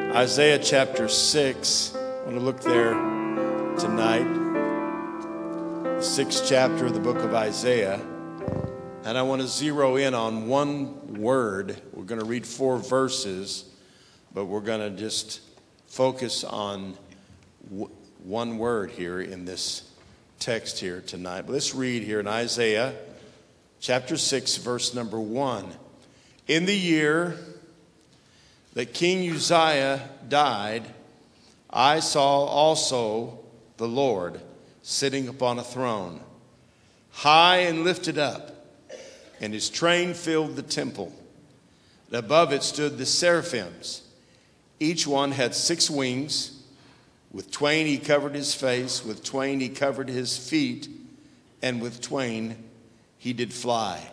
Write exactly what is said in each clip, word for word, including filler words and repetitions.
Isaiah chapter six. I want to look there tonight. The sixth chapter of the book of Isaiah. And I want to zero in on one word. We're going to read four verses, but we're going to just focus on w- one word here in this text here tonight. But let's read here in Isaiah chapter six, verse number one. In the year that King Uzziah died, I saw also the Lord sitting upon a throne, high and lifted up, and his train filled the temple. And above it stood the seraphims. Each one had six wings. With twain he covered his face, with twain he covered his feet, and with twain he did fly.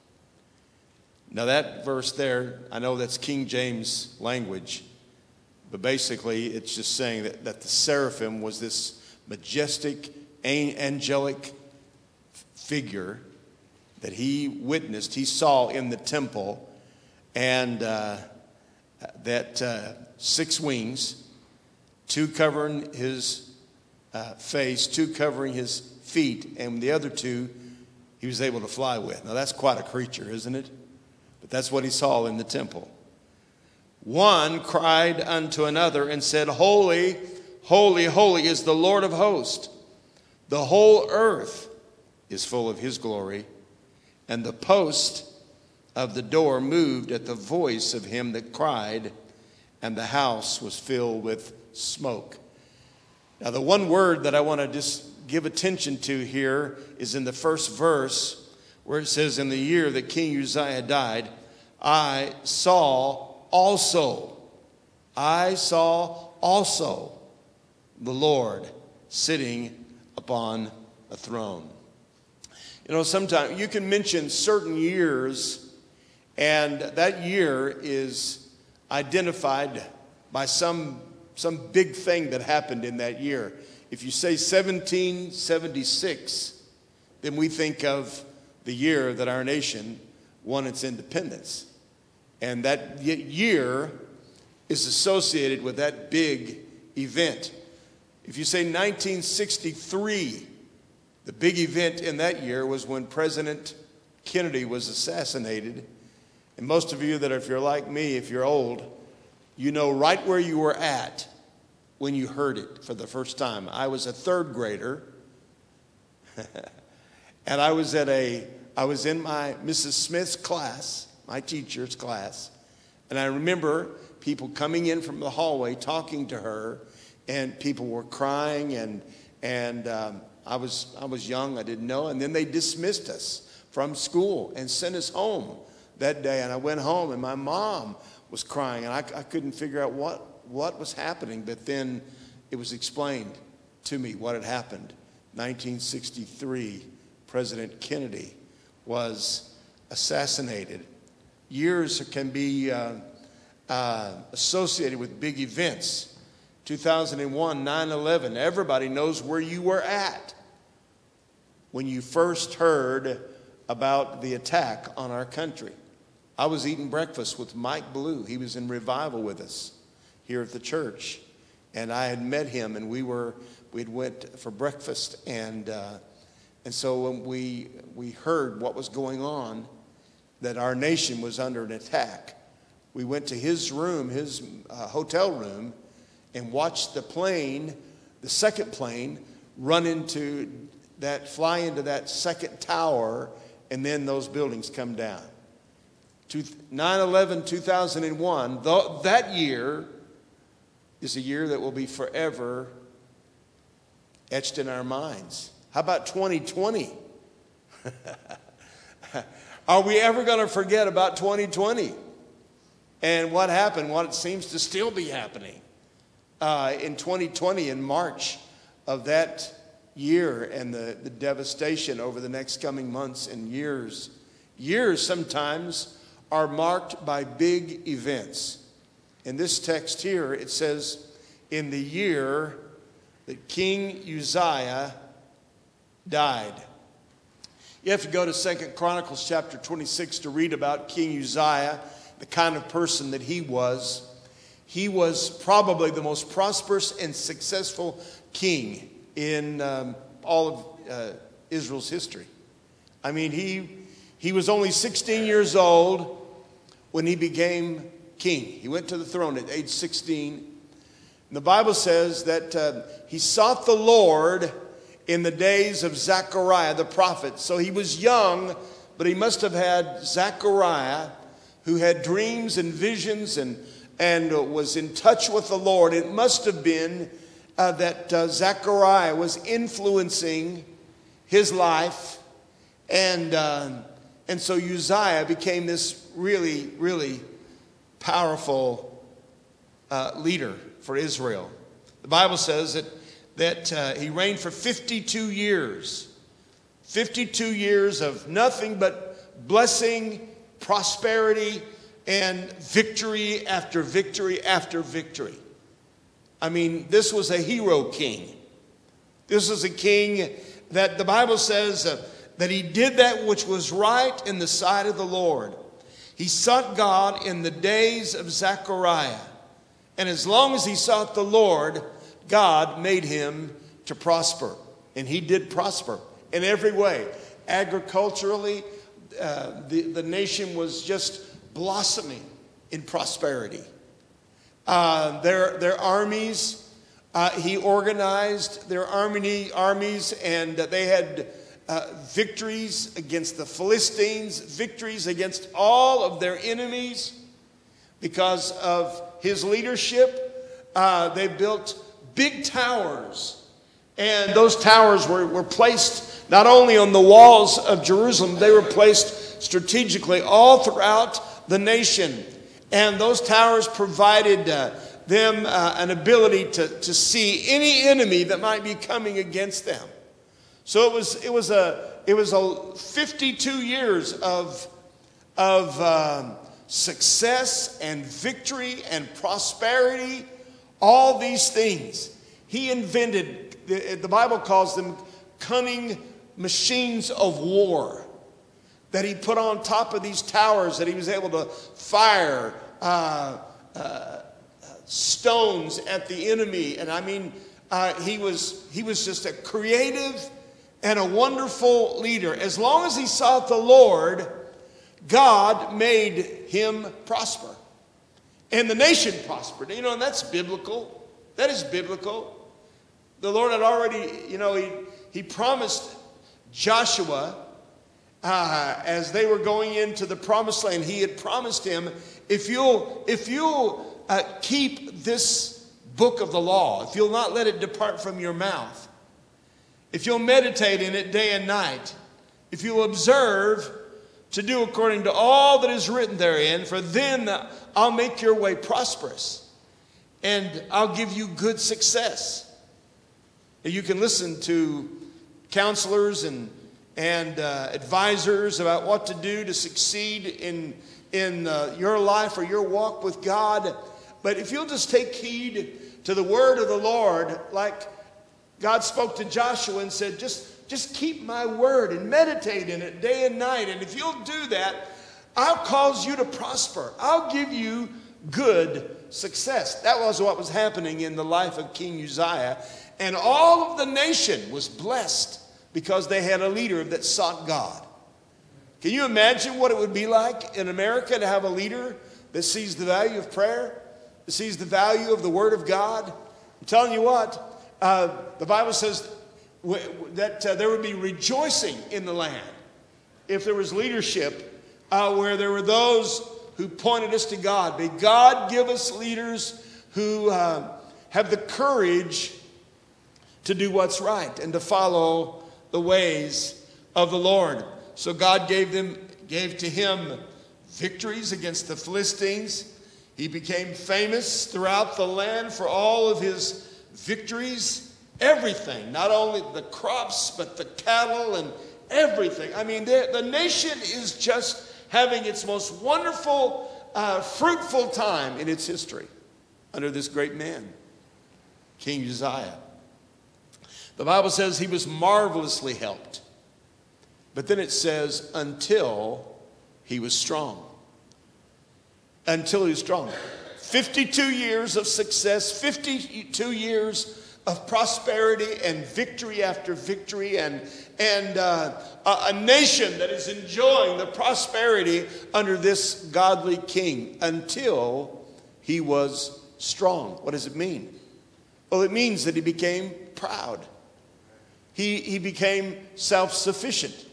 Now that verse there, I know that's King James language, but basically it's just saying that, that the seraphim was this majestic, angelic figure that he witnessed, he saw in the temple, and uh, that uh, six wings, two covering his uh, face, two covering his feet, and the other two he was able to fly with. Now that's quite a creature, isn't it? But that's what he saw in the temple. One cried unto another and said, Holy, holy, holy is the Lord of hosts. The whole earth is full of his glory. And the post of the door moved at the voice of him that cried, and the house was filled with smoke. Now the one word that I want to just give attention to here is in the first verse, where it says, in the year that King Uzziah died, I saw also, I saw also the Lord sitting upon a throne. You know, sometimes you can mention certain years, and that year is identified by some, some big thing that happened in that year. If you say seventeen seventy-six, then we think of the year that our nation won its independence. And that year is associated with that big event. If you say nineteen sixty-three, the big event in that year was when President Kennedy was assassinated. And most of you that are, if you're like me, if you're old, you know right where you were at when you heard it for the first time. I was a third grader. And I was at a, I was in my Missus Smith's class, my teacher's class, and I remember people coming in from the hallway talking to her, and people were crying, and and um, I was I was young, I didn't know, and then they dismissed us from school and sent us home that day. And I went home, and my mom was crying, and I, I couldn't figure out what what was happening, but then it was explained to me what had happened. nineteen sixty-three. President Kennedy was assassinated. Years can be uh, uh, associated with big events. two thousand one, nine eleven. Everybody knows where you were at when you first heard about the attack on our country. I was eating breakfast with Mike Blue. He was in revival with us here at the church. And I had met him, and we were, we'd went for breakfast, and uh, And so when we we heard what was going on, that our nation was under an attack, we went to his room, his uh, hotel room, and watched the plane, the second plane, run into that, fly into that second tower, and then those buildings come down. nine eleven, two thousand one, th- that year is a year that will be forever etched in our minds. How about twenty twenty? Are we ever going to forget about twenty twenty? And what happened, what it seems to still be happening uh, in twenty twenty, in March of that year, and the, the devastation over the next coming months and years. Years sometimes are marked by big events. In this text here, it says, in the year that King Uzziah died. You have to go to Second Chronicles chapter twenty-six to read about King Uzziah, the kind of person that he was. he was probably the most prosperous and successful king in um, all of uh, Israel's history. I mean, he he was only sixteen years old when he became king. He went to the throne at age sixteen. And the Bible says that uh, he sought the Lord in the days of Zechariah the prophet. So he was young, but he must have had Zechariah, who had dreams and visions and, and uh, was in touch with the Lord. It must have been uh, that uh, Zechariah was influencing his life. And, uh, and so Uzziah became this really, really powerful uh, leader for Israel. The Bible says that, that uh, he reigned for fifty-two years. fifty-two years of nothing but blessing, prosperity, and victory after victory after victory. I mean, this was a hero king. This was a king that the Bible says uh, that he did that which was right in the sight of the Lord. He sought God in the days of Zechariah. And as long as he sought the Lord, God made him to prosper. And he did prosper in every way. Agriculturally, uh, the, the nation was just blossoming in prosperity. Uh, their, their armies, uh, he organized their army, armies, and uh, they had uh, victories against the Philistines, victories against all of their enemies. Because of his leadership, uh, they built big towers. And those towers were, were placed not only on the walls of Jerusalem, they were placed strategically all throughout the nation. And those towers provided uh, them uh, an ability to, to see any enemy that might be coming against them. So it was it was a it was a fifty-two years of of um, success and victory and prosperity, all these things. He invented, the, the Bible calls them cunning machines of war that he put on top of these towers, that he was able to fire uh, uh, stones at the enemy. And I mean, uh, he was he was just a creative and a wonderful leader. As long as he sought the Lord, God made him prosper. And the nation prospered. You know, and that's biblical. That is biblical. The Lord had already, you know, he, he promised Joshua uh, as they were going into the promised land. He had promised him, if you'll, if you'll uh, keep this book of the law, if you'll not let it depart from your mouth, if you'll meditate in it day and night, if you'll observe to do according to all that is written therein, for then I'll make your way prosperous, and I'll give you good success. And you can listen to counselors and and uh, advisors about what to do to succeed in in uh, your life or your walk with God. But if you'll just take heed to the word of the Lord, like God spoke to Joshua and said, just Just keep my word and meditate in it day and night. And if you'll do that, I'll cause you to prosper. I'll give you good success. That was what was happening in the life of King Uzziah. And all of the nation was blessed because they had a leader that sought God. Can you imagine what it would be like in America to have a leader that sees the value of prayer, that sees the value of the word of God? I'm telling you what, uh, the Bible says that uh, there would be rejoicing in the land if there was leadership uh, where there were those who pointed us to God. May God give us leaders who uh, have the courage to do what's right and to follow the ways of the Lord. So God gave them, gave to him victories against the Philistines. He became famous throughout the land for all of his victories. Everything, not only the crops, but the cattle and everything. I mean, the nation is just having its most wonderful, uh, fruitful time in its history under this great man, King Uzziah. The Bible says he was marvelously helped. But then it says, until he was strong. Until he was strong. fifty-two years of success, fifty-two years of prosperity and victory after victory, and, and uh, a, a nation that is enjoying the prosperity under this godly king until he was strong. What does it mean? Well, it means that he became proud. He, he became self-sufficient.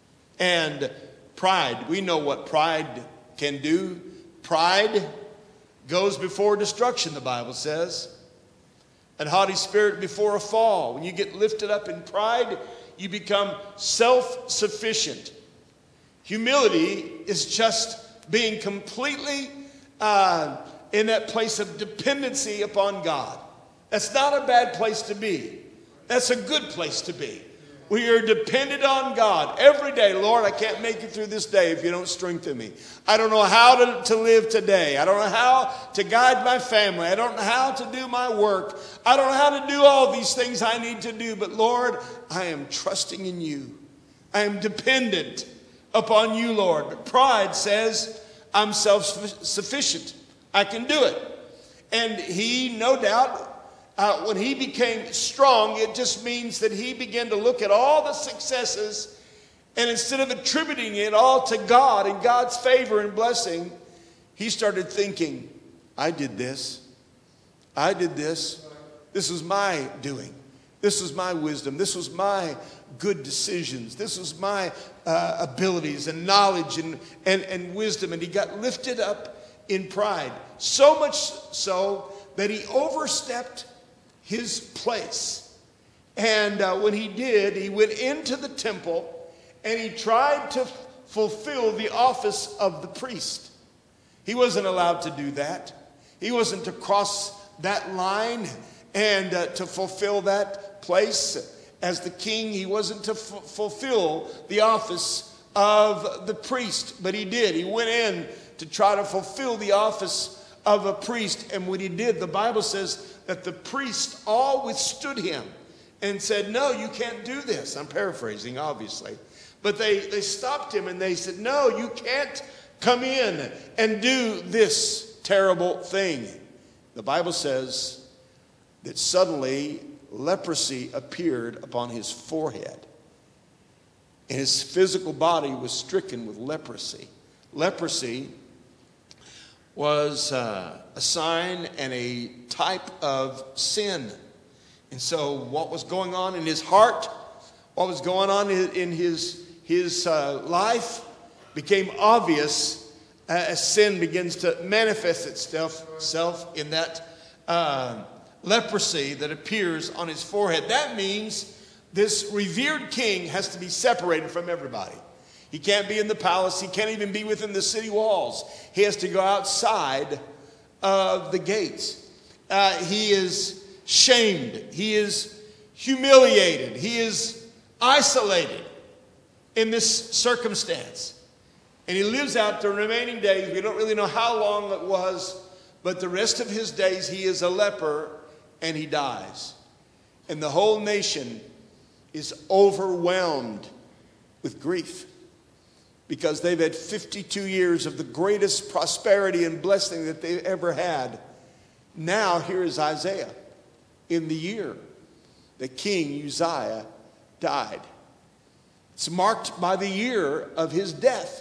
And pride, we know what pride can do. Pride goes before destruction, the Bible says. An haughty spirit before a fall. When you get lifted up in pride, you become self-sufficient. Humility is just being completely uh, in that place of dependency upon God. That's not a bad place to be. That's a good place to be. We are dependent on God every day. Lord, I can't make it through this day if you don't strengthen me. I don't know how to, to live today. I don't know how to guide my family. I don't know how to do my work. I don't know how to do all these things I need to do. But Lord, I am trusting in you. I am dependent upon you, Lord. But pride says I'm self-sufficient. I can do it. And he, no doubt, Uh, when he became strong, it just means that he began to look at all the successes, and instead of attributing it all to God and God's favor and blessing, he started thinking, I did this. I did this. This was my doing. This was my wisdom. This was my good decisions. This was my uh, abilities and knowledge and, and, and wisdom. And he got lifted up in pride, so much so that he overstepped his place. And uh, when he did, he went into the temple and he tried to f- fulfill the office of the priest. He wasn't allowed to do that. He wasn't to cross that line and uh, to fulfill that place as the king. He wasn't to f- fulfill the office of the priest, but he did. He went in to try to fulfill the office of a priest, and when he did, the Bible says that the priests all withstood him and said, no, you can't do this. I'm paraphrasing, obviously. But they, they stopped him and they said, no, you can't come in and do this terrible thing. The Bible says that suddenly leprosy appeared upon his forehead. And his physical body was stricken with leprosy. Leprosy was uh, a sign and a type of sin. And so what was going on in his heart, what was going on in his, his uh, life became obvious as sin begins to manifest itself, itself in that uh, leprosy that appears on his forehead. That means this revered king has to be separated from everybody. He can't be in the palace. He can't even be within the city walls. He has to go outside of the gates. Uh, he is shamed. He is humiliated. He is isolated in this circumstance. And he lives out the remaining days. We don't really know how long it was, but the rest of his days he is a leper and he dies. And the whole nation is overwhelmed with grief, because they've had fifty-two years of the greatest prosperity and blessing that they've ever had. Now here is Isaiah in the year that King Uzziah died. It's marked by the year of his death.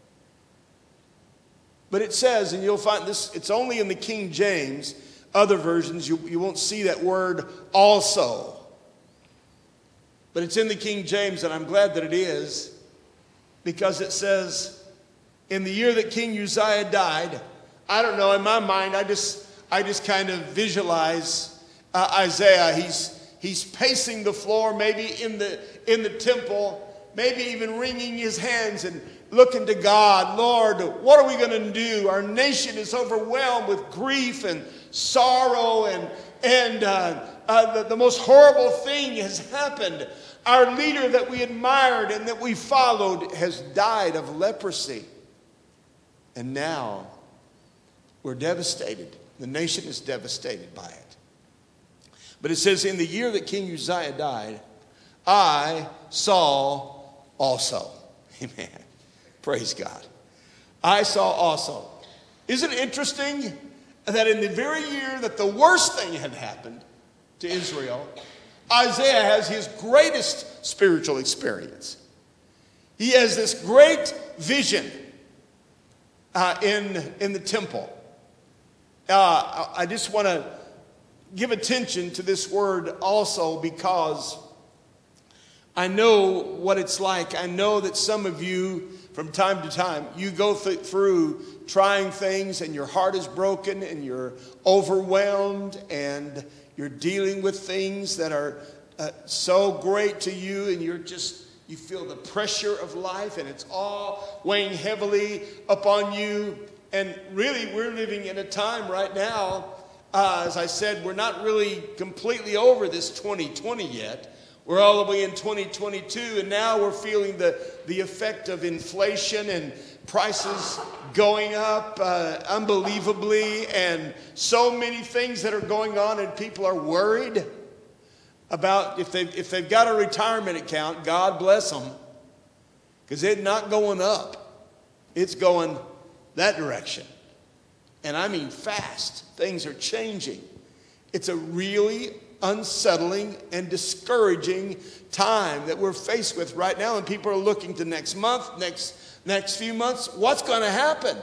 But it says, and you'll find this, it's only in the King James. Other versions, you, you won't see that word also. But it's in the King James, and I'm glad that it is, because it says, in the year that King Uzziah died, I don't know, in my mind, I just I just kind of visualize uh, Isaiah. He's he's pacing the floor, maybe in the in the temple, maybe even wringing his hands and looking to God. Lord, what are we going to do? Our nation is overwhelmed with grief and sorrow, and and uh, uh, the, the most horrible thing has happened. Our leader that we admired and that we followed has died of leprosy. And now we're devastated. The nation is devastated by it. But it says, in the year that King Uzziah died, I saw also. Amen. Praise God. I saw also. Isn't it interesting that in the very year that the worst thing had happened to Israel, Isaiah has his greatest spiritual experience. He has this great vision uh, in, in the temple. Uh, I just want to give attention to this word also because I know what it's like. I know that some of you, from time to time, you go th- through trying things and your heart is broken and you're overwhelmed and you're dealing with things that are uh, so great to you, and you're just, you feel the pressure of life and it's all weighing heavily upon you. And really, we're living in a time right now, uh, as I said, we're not really completely over this twenty twenty yet. We're all the way in twenty twenty-two, and now we're feeling the, the effect of inflation and prices going up uh, unbelievably, and so many things that are going on, and people are worried about if they've, if they've got a retirement account, God bless them, because it's not going up. It's going that direction. And I mean fast. Things are changing. It's a really unsettling and discouraging time that we're faced with right now, and people are looking to next month, next next few months. What's going to happen?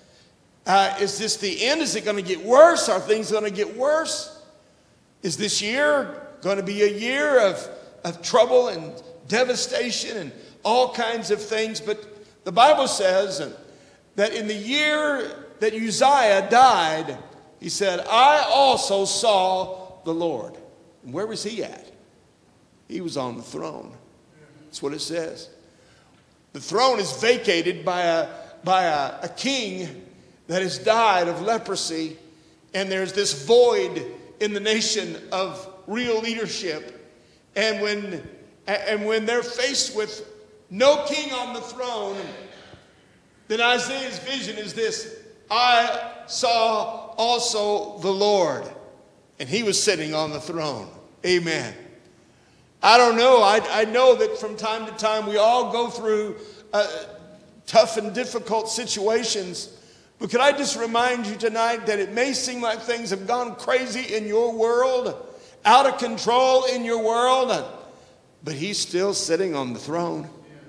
Uh, is this the end? Is it going to get worse? Are things going to get worse? Is this year going to be a year of, of trouble and devastation and all kinds of things? But the Bible says that in the year that Uzziah died, he said, I also saw the Lord. And where was he at? He was on the throne. That's what it says. The throne is vacated by a, by a, a king that has died of leprosy. And there's this void in the nation of real leadership. And when, and when they're faced with no king on the throne, then Isaiah's vision is this: I saw also the Lord, and he was sitting on the throne. Amen. I don't know. I, I know that from time to time we all go through uh, tough and difficult situations. But could I just remind you tonight that it may seem like things have gone crazy in your world, out of control in your world, but he's still sitting on the throne.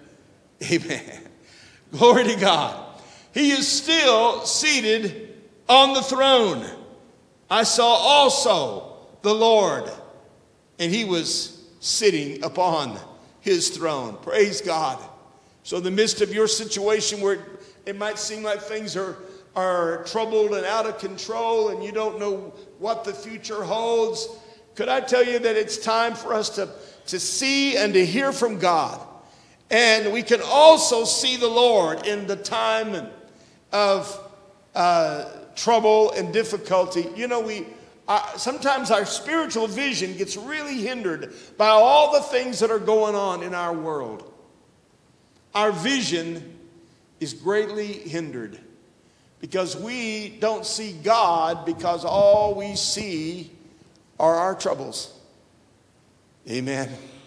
Amen. Glory to God. He is still seated on the throne. I saw also the Lord, and he was sitting upon his throne. Praise God. So in the midst of your situation where it might seem like things are, are troubled and out of control and you don't know what the future holds, could I tell you that it's time for us to, to see and to hear from God. And we can also see the Lord in the time of uh, trouble and difficulty. You know, we uh, sometimes our spiritual vision gets really hindered by all the things that are going on in our world. Our vision is greatly hindered because we don't see God, because all we see are our troubles. Amen.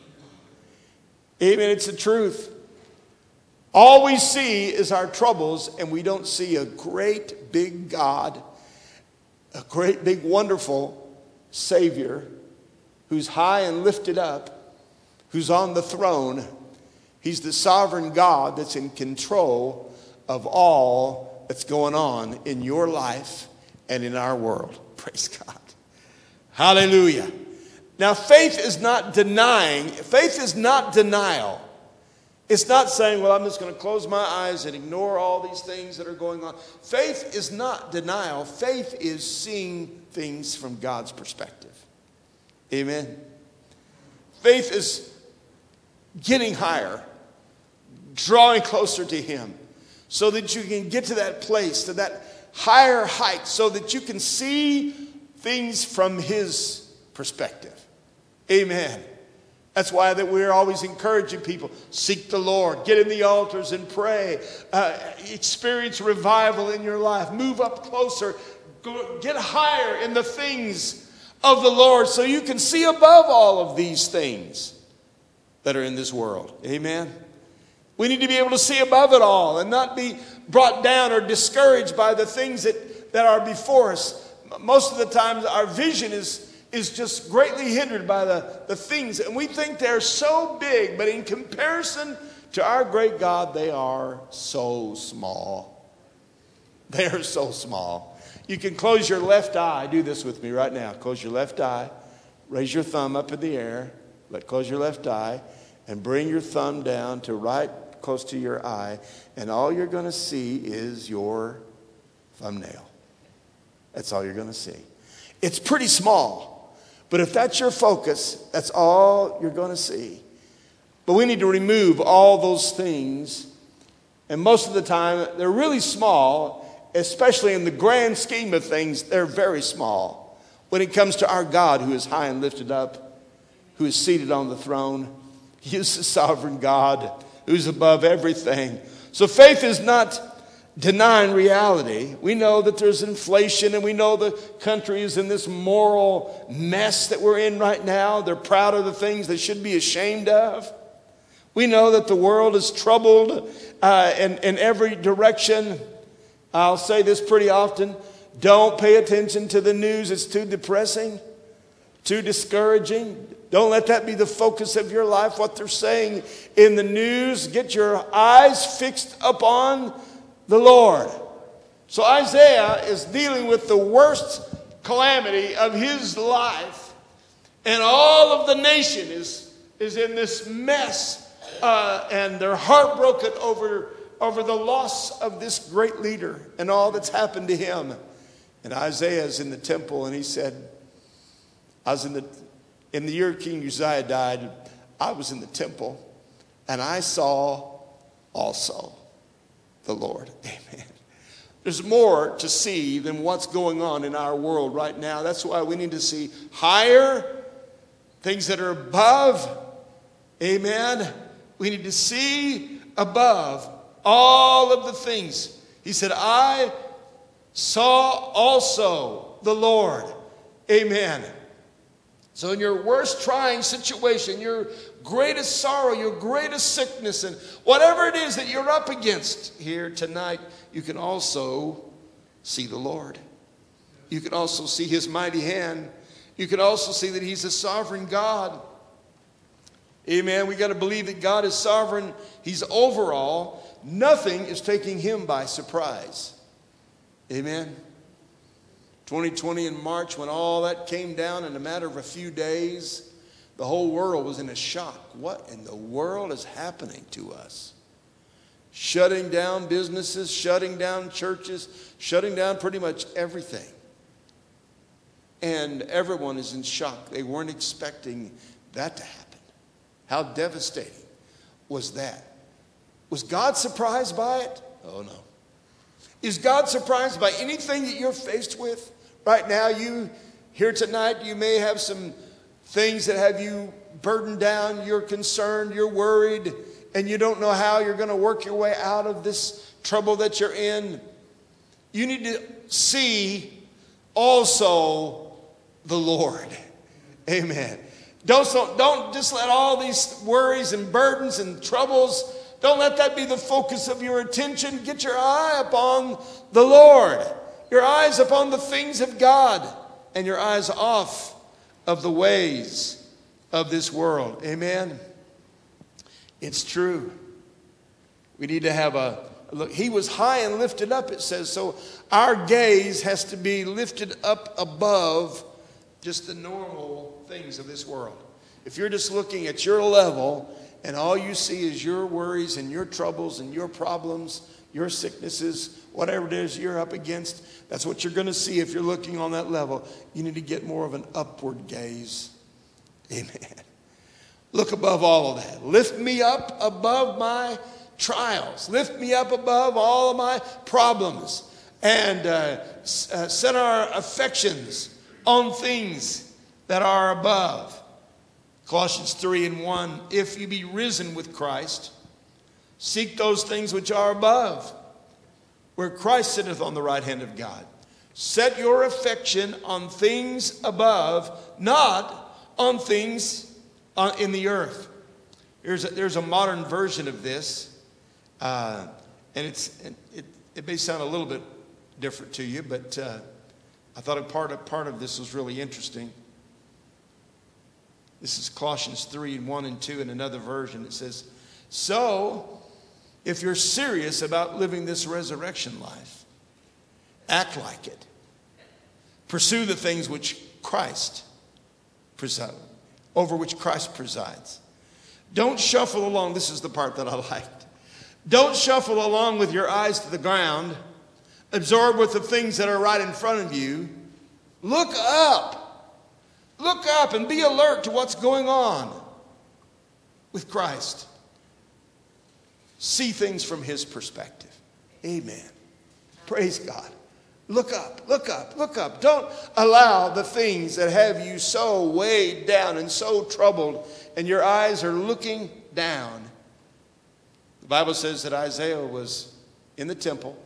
Amen. It's the truth. All we see is our troubles, and we don't see a great big God, a great big wonderful Savior who's high and lifted up, who's on the throne. He's the sovereign God that's in control of all that's going on in your life and in our world. Praise God. Hallelujah. Now, faith is not denying. Faith is not denial. It's not saying, well, I'm just going to close my eyes and ignore all these things that are going on. Faith is not denial. Faith is seeing things from God's perspective. Amen. Faith is getting higher, drawing closer to him, so that you can get to that place, to that higher height, so that you can see things from his perspective. Amen. That's why that we're always encouraging people, seek the Lord, get in the altars and pray, uh, experience revival in your life, move up closer, go, get higher in the things of the Lord so you can see above all of these things that are in this world. Amen. We need to be able to see above it all and not be brought down or discouraged by the things that, that are before us. most of the times our vision is, is just greatly hindered by the, the things. And we think they're so big, but in comparison to our great God, they are so small. They are so small. You can close your left eye. Do this with me right now. Close your left eye. Raise your thumb up in the air. Let close your left eye. And bring your thumb down to right close to your eye. And all you're going to see is your thumbnail. That's all you're going to see. It's pretty small. But if that's your focus, that's all you're going to see. But we need to remove all those things. And most of the time, they're really small, especially in the grand scheme of things, they're very small. When it comes to our God, who is high and lifted up, who is seated on the throne, He is the sovereign God who's above everything. So faith is not denying reality. We know that there's inflation, and we know the country is in this moral mess that we're in right now. They're proud of the things they should be ashamed of. We know that the world is troubled uh, in, in every direction. I'll say this pretty often. Don't pay attention to the news. It's too depressing, too discouraging. Don't let that be the focus of your life, what they're saying in the news. Get your eyes fixed upon the Lord. So Isaiah is dealing with the worst calamity of his life. And all of the nation is, is in this mess. Uh, and they're heartbroken over, over the loss of this great leader and all that's happened to him. And Isaiah is in the temple, and he said, I was in the, in the year King Uzziah died, I was in the temple, and I saw also the Lord. Amen. There's more to see than what's going on in our world right now. That's why we need to see higher, things that are above. Amen. We need to see above all of the things. He said, I saw also the Lord. Amen. So in your worst trying situation, your greatest sorrow, your greatest sickness, and whatever it is that you're up against here tonight, you can also see the Lord. You can also see His mighty hand. You can also see that He's a sovereign God. Amen. We got to believe that God is sovereign. He's over all. Nothing is taking Him by surprise. Amen. twenty twenty in March, when all that came down in a matter of a few days, the whole world was in a shock. What in the world is happening to us? Shutting down businesses, shutting down churches, shutting down pretty much everything. And everyone is in shock. They weren't expecting that to happen. How devastating was that? Was God surprised by it? Oh, no. Is God surprised by anything that you're faced with? Right now, you here tonight, you may have some things that have you burdened down. You're concerned, you're worried, and you don't know how you're going to work your way out of this trouble that you're in. You need to see also the Lord. Amen. Don't, don't just let all these worries and burdens and troubles, don't let that be the focus of your attention. Get your eye upon the Lord. Your eyes upon the things of God. And your eyes off of the ways of this world. Amen. It's true. We need to have a look. He was high and lifted up, it says. So our gaze has to be lifted up above just the normal things of this world. If you're just looking at your level and all you see is your worries and your troubles and your problems, your sicknesses, whatever it is you're up against, that's what you're going to see if you're looking on that level. You need to get more of an upward gaze. Amen. Look above all of that. Lift me up above my trials. Lift me up above all of my problems. And uh, uh, set our affections on things that are above. Colossians three and one, if you be risen with Christ, seek those things which are above, where Christ sitteth on the right hand of God. Set your affection on things above, not on things in the earth. There's a, there's a modern version of this, uh, and it's it, it may sound a little bit different to you, but uh, I thought a part of, part of this was really interesting. This is Colossians three, one and two in another version. It says, so if you're serious about living this resurrection life, act like it. Pursue the things which Christ presides, over which Christ presides. Don't shuffle along. This is the part that I liked. Don't shuffle along with your eyes to the ground, absorbed with the things that are right in front of you. Look up. Look up and be alert to what's going on with Christ. See things from his perspective. Amen. Praise God. Look up, look up, look up. Don't allow the things that have you so weighed down and so troubled, and your eyes are looking down. The Bible says that Isaiah was in the temple,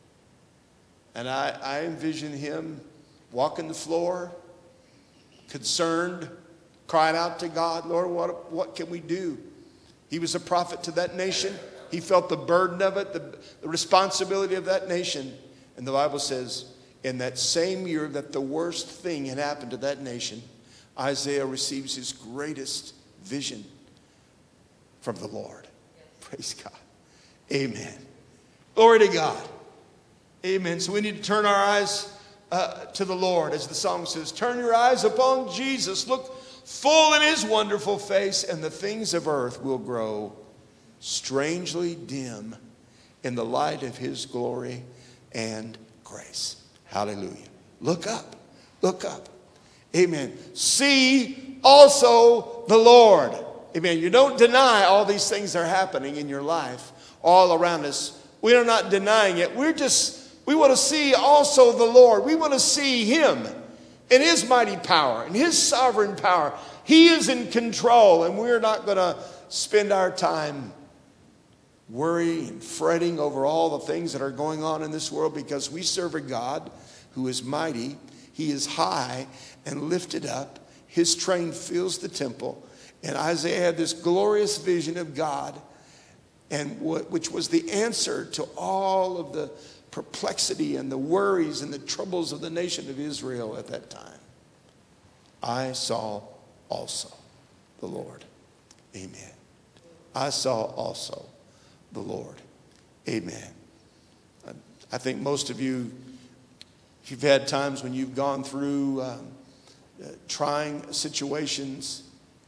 and I, I envision him walking the floor, concerned, crying out to God, Lord, what, what can we do? He was a prophet to that nation. He felt the burden of it, the, the responsibility of that nation. And the Bible says, in that same year that the worst thing had happened to that nation, Isaiah receives his greatest vision from the Lord. Praise God. Amen. Glory to God. Amen. So we need to turn our eyes uh, to the Lord. As the song says, turn your eyes upon Jesus. Look full in his wonderful face, and the things of earth will grow strangely dim in the light of his glory and grace. Hallelujah. Look up. Look up. Amen. See also the Lord. Amen. You don't deny all these things that are happening in your life all around us. We are not denying it. We're just, we want to see also the Lord. We want to see him in his mighty power, in his sovereign power. He is in control, and we're not going to spend our time worrying and fretting over all the things that are going on in this world, because we serve a God who is mighty. He is high and lifted up. His train fills the temple. And Isaiah had this glorious vision of God, and what, which was the answer to all of the perplexity and the worries and the troubles of the nation of Israel at that time. I saw also the Lord. Amen. I saw also the Lord. Amen. I think most of you, if you've had times when you've gone through um, uh, trying situations,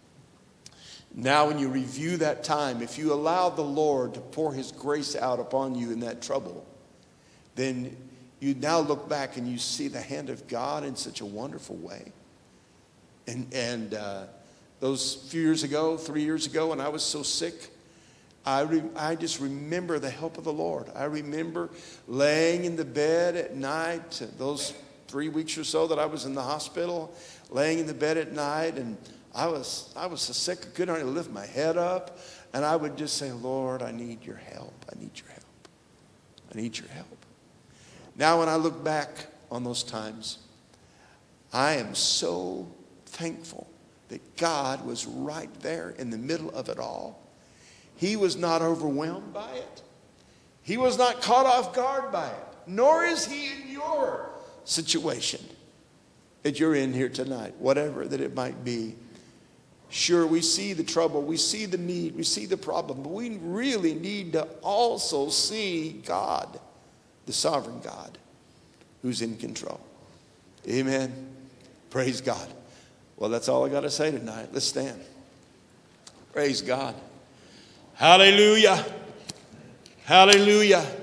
now when you review that time, if you allow the Lord to pour his grace out upon you in that trouble, then you now look back and you see the hand of God in such a wonderful way. And, and uh, those few years ago, three years ago, when I was so sick, I, re, I just remember the help of the Lord. I remember laying in the bed at night, those three weeks or so that I was in the hospital, laying in the bed at night, and I was I was so sick I couldn't hardly lift my head up, and I would just say, Lord, I need your help. I need your help. I need your help. Now when I look back on those times, I am so thankful that God was right there in the middle of it all. He was not overwhelmed by it. He was not caught off guard by it. Nor is he in your situation that you're in here tonight, whatever that it might be. Sure, we see the trouble, we see the need, we see the problem, but we really need to also see God, the sovereign God, who's in control. Amen. Praise God. Well, that's all I got to say tonight. Let's stand. Praise God. Hallelujah. Hallelujah.